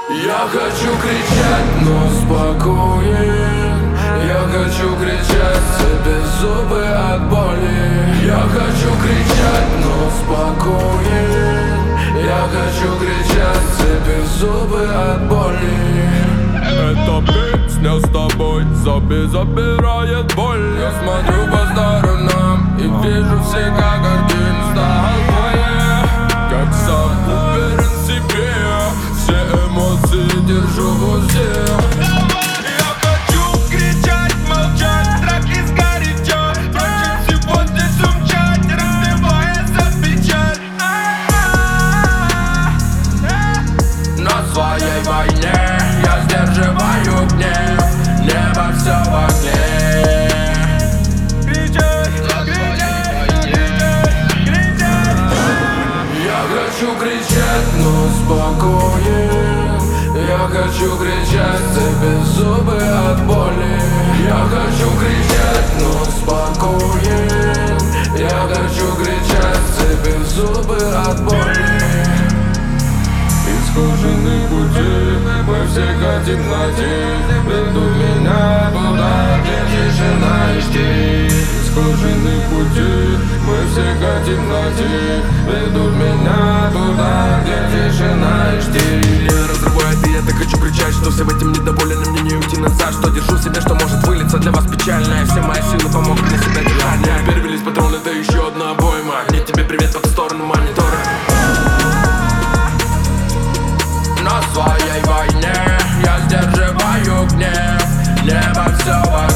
Я хочу кричать, но спокоен. Я хочу кричать, цепи зубы от боли. Я хочу кричать, но спокоен. Я хочу кричать, цепи зубы от боли. Эта песня с тобой забирает боль. Я смотрю по сторонам и вижу все как один столбы. Как сам уверен в себе, Все эмоции держу в узде. я хочу кричать, молчать, страх и сгоряча. Проще всего здесь умчать, разбиваясь от печаль. На своей войне я сдерживаю гнев. Небо все в огне. Кричать, Я хочу кричать, но спокоен. Я хочу кричать, цепи зубы от боли. Я хочу кричать, но спокоен. Я хочу кричать, цепи зубы от боли. Исхоженный пути, мы все хотим найти. Ведут меня туда, где тишина и штиль. Исхоженный пути, мы все хотим найти. Ведут меня туда, где тишина и штиль. Я разрываю ответы, хочу кричать, что всем этим недоволен, и мне не уйти назад. Что держу в себе, что может вылиться для вас печально. И все мои силы помогут мне себя держать. Перевелись патроны, это еще одна обойма. Нет, тебе привет по ту сторону монитора. На своей войне я сдерживаю гнев. Небо все в